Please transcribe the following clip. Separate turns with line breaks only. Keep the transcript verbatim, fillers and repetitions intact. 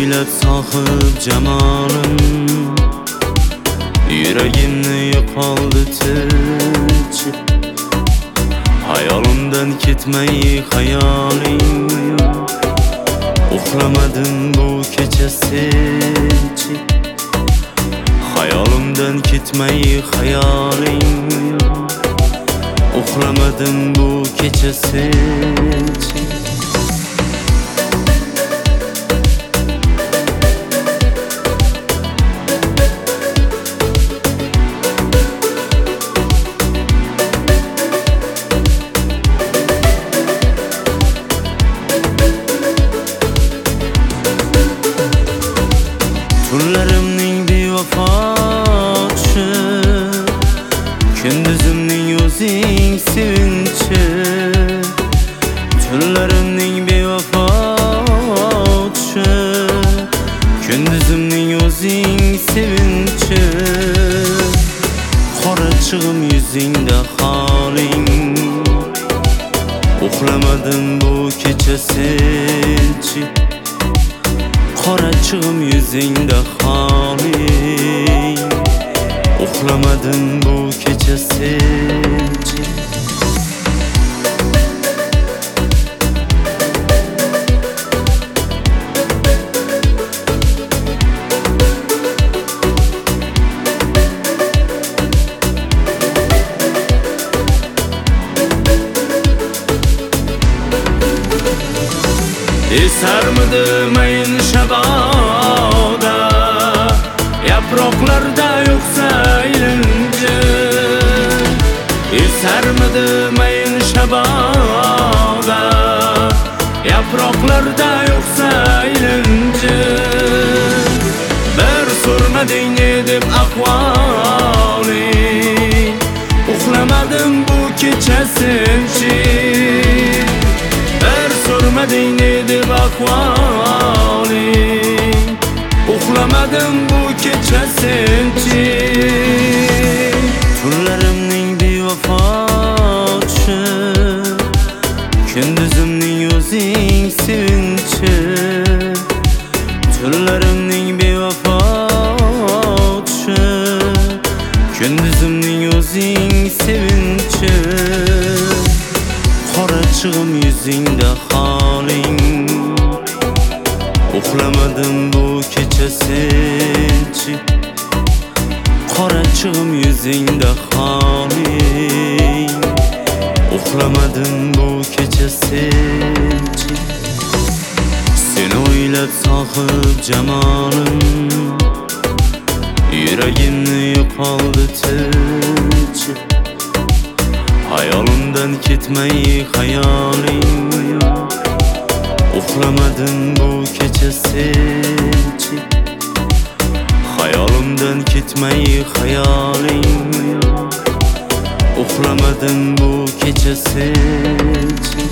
o'ylab sohib jamolim, yuragimni yo'qoldi tinchib. Hayolimdan ketmay hayoling, uxlamadim bu kecha senchi. Hayolimdan ketmay hayoling, uxlamadim bu kecha senchi. Tunlarimning bevafochi, kunduzimning o'zing sevinchi. Tunlarimning bevafochi, kunduzimning o'zing sevinchi. Qora chig'im yuzingda holing, uxlamadim bu kecha senchi. Qora chig'im yuzingda holing, uxlamadim bu kecha senchi. Esarmidi mayin shaboda, yaproqlarda yo'qsa ilinji. Esarmidi mayin shaboda, yaproqlarda yo'qsa ilinji. Bir so'rmading ne deb ahvoling, uxlamadim bu kecha senchi. Sormading ne deb ahvoling, uxlamadim bu kecha senchi. Tunlarimning bevafochi, kunduzimning o'zing sevinchi. Tunlarimning bevafochi, kunduzimning o'zing sevinchi. Qora chig'im yuzingda holing, uxlamadim bu kecha senchi. Qora chig'im yuzingda holing, uxlamadim bu kecha senchi. Seni o'ylab sohib jamolim, yuragimni yo'qoldi tinchib. Hayolimdan ketmay hayoling, uxlamadim bu kecha senchi. Hayolimdan ketmay hayoling, uxlamadim bu kecha senchi.